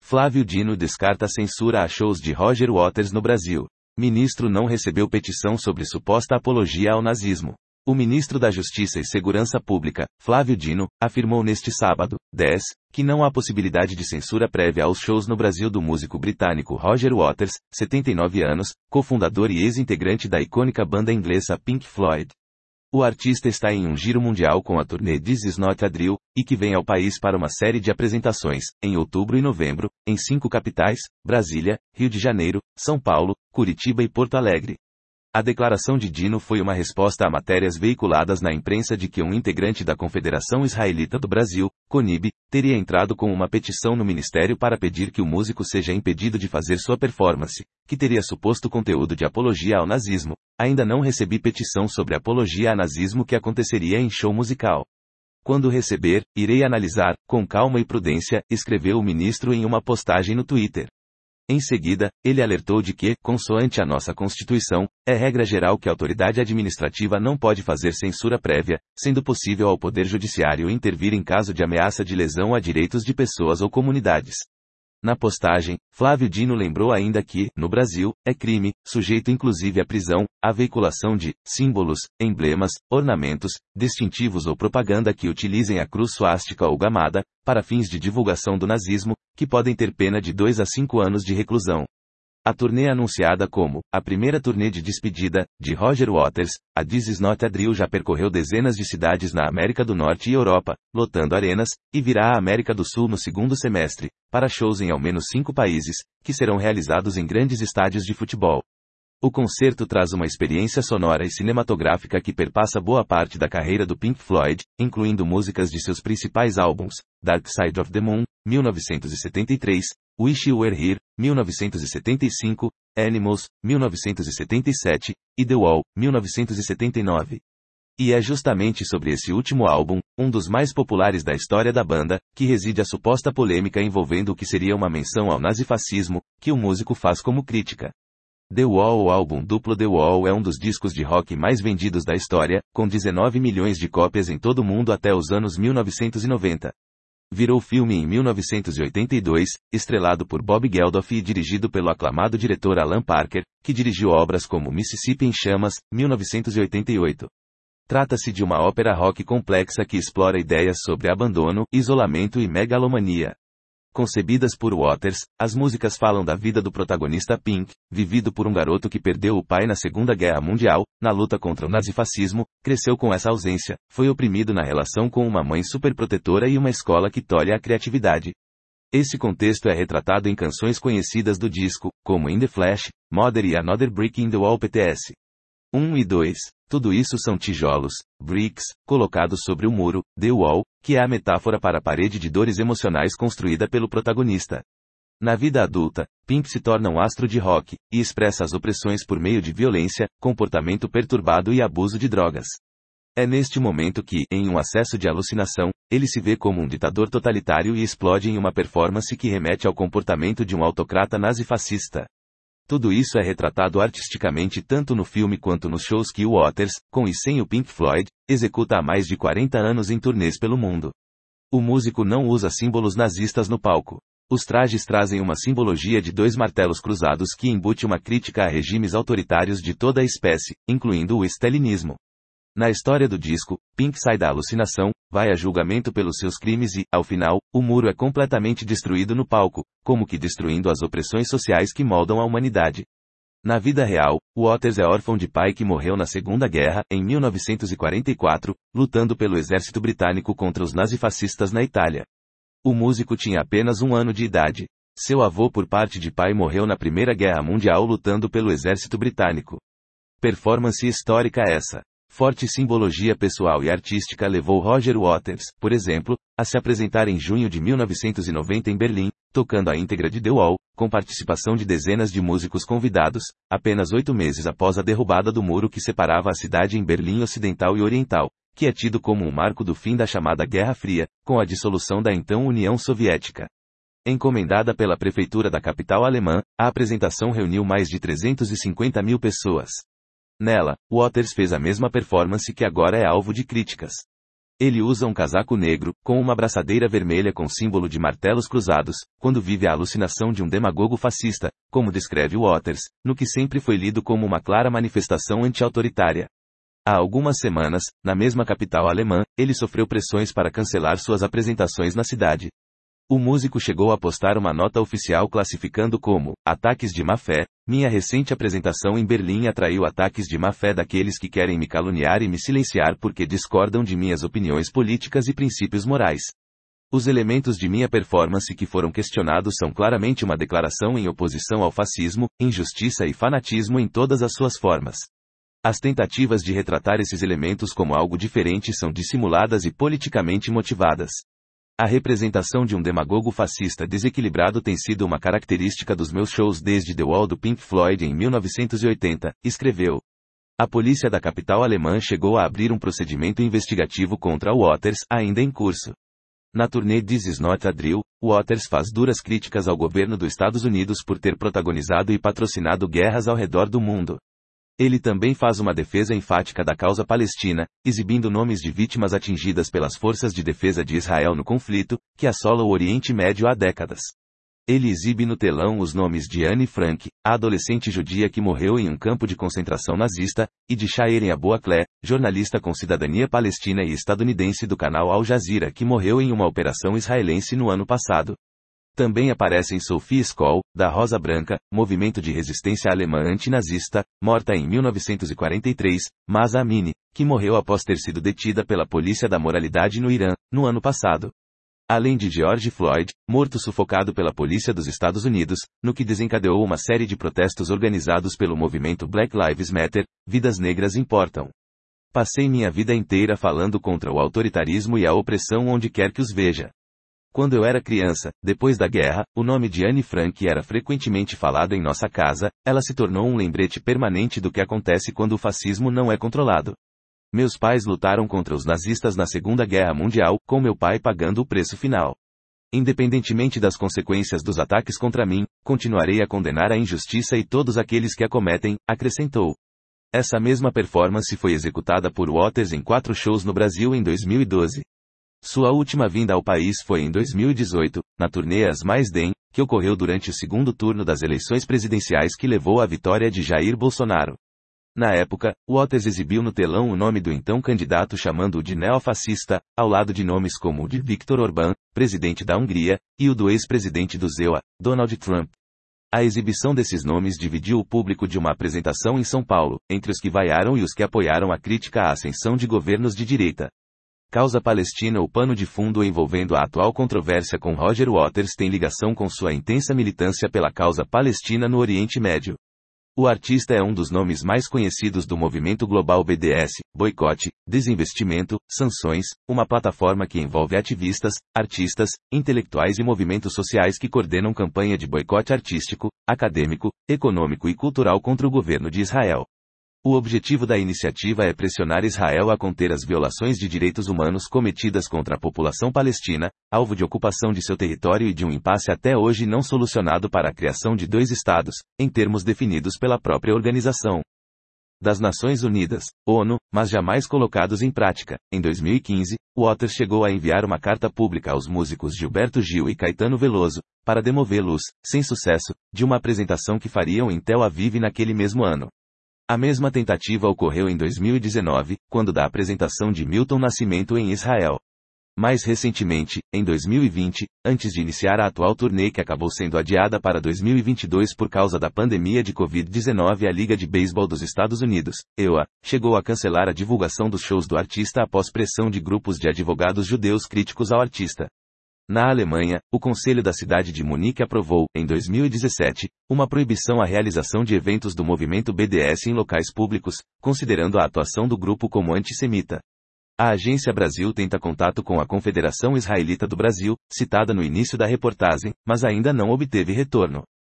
Flávio Dino descarta censura a shows de Roger Waters no Brasil. Ministro não recebeu petição sobre suposta apologia ao nazismo. O ministro da Justiça e Segurança Pública, Flávio Dino, afirmou neste sábado, 10, que não há possibilidade de censura prévia aos shows no Brasil do músico britânico Roger Waters, 79 anos, cofundador e ex-integrante da icônica banda inglesa Pink Floyd. O artista está em um giro mundial com a turnê This Is Not a Drill, e que vem ao país para uma série de apresentações, em outubro e novembro, em 5 capitais, Brasília, Rio de Janeiro, São Paulo, Curitiba e Porto Alegre. A declaração de Dino foi uma resposta a matérias veiculadas na imprensa de que um integrante da Confederação Israelita do Brasil, CONIB, teria entrado com uma petição no ministério para pedir que o músico seja impedido de fazer sua performance, que teria suposto conteúdo de apologia ao nazismo. Ainda não recebi petição sobre apologia a nazismo que aconteceria em show musical. Quando receber, irei analisar, com calma e prudência, escreveu o ministro em uma postagem no Twitter. Em seguida, ele alertou de que, consoante a nossa Constituição, é regra geral que a autoridade administrativa não pode fazer censura prévia, sendo possível ao Poder Judiciário intervir em caso de ameaça de lesão a direitos de pessoas ou comunidades. Na postagem, Flávio Dino lembrou ainda que, no Brasil, é crime, sujeito inclusive à prisão, a veiculação de símbolos, emblemas, ornamentos, distintivos ou propaganda que utilizem a cruz suástica ou gamada, para fins de divulgação do nazismo, que podem ter pena de 2 a 5 anos de reclusão. A turnê anunciada como a primeira turnê de despedida de Roger Waters, a This Is Not a Drill já percorreu dezenas de cidades na América do Norte e Europa, lotando arenas, e virá à América do Sul no segundo semestre, para shows em ao menos 5 países, que serão realizados em grandes estádios de futebol. O concerto traz uma experiência sonora e cinematográfica que perpassa boa parte da carreira do Pink Floyd, incluindo músicas de seus principais álbuns, Dark Side of the Moon, 1973, Wish You Were Here, 1975, Animals, 1977, e The Wall, 1979. E é justamente sobre esse último álbum, um dos mais populares da história da banda, que reside a suposta polêmica envolvendo o que seria uma menção ao nazifascismo, que o músico faz como crítica. The Wall, o álbum duplo The Wall, é um dos discos de rock mais vendidos da história, com 19 milhões de cópias em todo o mundo até os anos 1990. Virou filme em 1982, estrelado por Bob Geldof e dirigido pelo aclamado diretor Alan Parker, que dirigiu obras como Mississippi em Chamas, 1988. Trata-se de uma ópera rock complexa que explora ideias sobre abandono, isolamento e megalomania. Concebidas por Waters, as músicas falam da vida do protagonista Pink, vivido por um garoto que perdeu o pai na Segunda Guerra Mundial, na luta contra o nazifascismo, cresceu com essa ausência, foi oprimido na relação com uma mãe superprotetora e uma escola que tolhe a criatividade. Esse contexto é retratado em canções conhecidas do disco, como In the Flash, Mother e Another Brick in the Wall PTS. 1 e 2. Tudo isso são tijolos, bricks, colocados sobre o muro, The Wall, que é a metáfora para a parede de dores emocionais construída pelo protagonista. Na vida adulta, Pink se torna um astro de rock, e expressa as opressões por meio de violência, comportamento perturbado e abuso de drogas. É neste momento que, em um acesso de alucinação, ele se vê como um ditador totalitário e explode em uma performance que remete ao comportamento de um autocrata nazifascista. Tudo isso é retratado artisticamente tanto no filme quanto nos shows que o Waters, com e sem o Pink Floyd, executa há mais de 40 anos em turnês pelo mundo. O músico não usa símbolos nazistas no palco. Os trajes trazem uma simbologia de 2 martelos cruzados que embute uma crítica a regimes autoritários de toda a espécie, incluindo o stalinismo. Na história do disco, Pink sai da alucinação, vai a julgamento pelos seus crimes e, ao final, o muro é completamente destruído no palco, como que destruindo as opressões sociais que moldam a humanidade. Na vida real, Waters é órfão de pai que morreu na Segunda Guerra, em 1944, lutando pelo exército britânico contra os nazifascistas na Itália. O músico tinha apenas 1 ano de idade. Seu avô por parte de pai morreu na Primeira Guerra Mundial lutando pelo exército britânico. Performance histórica essa. Forte simbologia pessoal e artística levou Roger Waters, por exemplo, a se apresentar em junho de 1990 em Berlim, tocando a íntegra de The Wall, com participação de dezenas de músicos convidados, apenas 8 meses após a derrubada do muro que separava a cidade em Berlim Ocidental e Oriental, que é tido como um marco do fim da chamada Guerra Fria, com a dissolução da então União Soviética. Encomendada pela prefeitura da capital alemã, a apresentação reuniu mais de 350 mil pessoas. Nela, Waters fez a mesma performance que agora é alvo de críticas. Ele usa um casaco negro, com uma braçadeira vermelha com símbolo de martelos cruzados, quando vive a alucinação de um demagogo fascista, como descreve Waters, no que sempre foi lido como uma clara manifestação anti-autoritária. Há algumas semanas, na mesma capital alemã, ele sofreu pressões para cancelar suas apresentações na cidade. O músico chegou a postar uma nota oficial classificando como ataques de má-fé. Minha recente apresentação em Berlim atraiu ataques de má-fé daqueles que querem me caluniar e me silenciar porque discordam de minhas opiniões políticas e princípios morais. Os elementos de minha performance que foram questionados são claramente uma declaração em oposição ao fascismo, injustiça e fanatismo em todas as suas formas. As tentativas de retratar esses elementos como algo diferente são dissimuladas e politicamente motivadas. A representação de um demagogo fascista desequilibrado tem sido uma característica dos meus shows desde The Wall do Pink Floyd em 1980, escreveu. A polícia da capital alemã chegou a abrir um procedimento investigativo contra Waters, ainda em curso. Na turnê This Is Not a Drill, Waters faz duras críticas ao governo dos Estados Unidos por ter protagonizado e patrocinado guerras ao redor do mundo. Ele também faz uma defesa enfática da causa palestina, exibindo nomes de vítimas atingidas pelas forças de defesa de Israel no conflito, que assola o Oriente Médio há décadas. Ele exibe no telão os nomes de Anne Frank, a adolescente judia que morreu em um campo de concentração nazista, e de Shaeren Abu Akleh, jornalista com cidadania palestina e estadunidense do canal Al Jazeera que morreu em uma operação israelense no ano passado. Também aparecem Sophie Scholl, da Rosa Branca, movimento de resistência alemã antinazista, morta em 1943, Mahsa Amini, que morreu após ter sido detida pela polícia da moralidade no Irã, no ano passado. Além de George Floyd, morto sufocado pela polícia dos Estados Unidos, no que desencadeou uma série de protestos organizados pelo movimento Black Lives Matter, vidas negras importam. Passei minha vida inteira falando contra o autoritarismo e a opressão onde quer que os veja. Quando eu era criança, depois da guerra, o nome de Anne Frank era frequentemente falado em nossa casa, ela se tornou um lembrete permanente do que acontece quando o fascismo não é controlado. Meus pais lutaram contra os nazistas na Segunda Guerra Mundial, com meu pai pagando o preço final. Independentemente das consequências dos ataques contra mim, continuarei a condenar a injustiça e todos aqueles que a cometem, acrescentou. Essa mesma performance foi executada por Waters em 4 shows no Brasil em 2012. Sua última vinda ao país foi em 2018, na turnê As Mais Den, que ocorreu durante o segundo turno das eleições presidenciais que levou à vitória de Jair Bolsonaro. Na época, Waters exibiu no telão o nome do então candidato chamando-o de neofascista, ao lado de nomes como o de Viktor Orbán, presidente da Hungria, e o do ex-presidente do ZEUA, Donald Trump. A exibição desses nomes dividiu o público de uma apresentação em São Paulo, entre os que vaiaram e os que apoiaram a crítica à ascensão de governos de direita. Causa palestina. O pano de fundo envolvendo a atual controvérsia com Roger Waters tem ligação com sua intensa militância pela causa palestina no Oriente Médio. O artista é um dos nomes mais conhecidos do movimento global BDS, boicote, desinvestimento, sanções, uma plataforma que envolve ativistas, artistas, intelectuais e movimentos sociais que coordenam campanha de boicote artístico, acadêmico, econômico e cultural contra o governo de Israel. O objetivo da iniciativa é pressionar Israel a conter as violações de direitos humanos cometidas contra a população palestina, alvo de ocupação de seu território e de um impasse até hoje não solucionado para a criação de 2 estados, em termos definidos pela própria organização das Nações Unidas, ONU, mas jamais colocados em prática. Em 2015, Waters chegou a enviar uma carta pública aos músicos Gilberto Gil e Caetano Veloso, para demovê-los, sem sucesso, de uma apresentação que fariam em Tel Aviv naquele mesmo ano. A mesma tentativa ocorreu em 2019, quando da apresentação de Milton Nascimento em Israel. Mais recentemente, em 2020, antes de iniciar a atual turnê que acabou sendo adiada para 2022 por causa da pandemia de Covid-19, a Liga de Beisebol dos Estados Unidos, EUA, chegou a cancelar a divulgação dos shows do artista após pressão de grupos de advogados judeus críticos ao artista. Na Alemanha, o Conselho da cidade de Munique aprovou, em 2017, uma proibição à realização de eventos do movimento BDS em locais públicos, considerando a atuação do grupo como antissemita. A Agência Brasil tenta contato com a Confederação Israelita do Brasil, citada no início da reportagem, mas ainda não obteve retorno.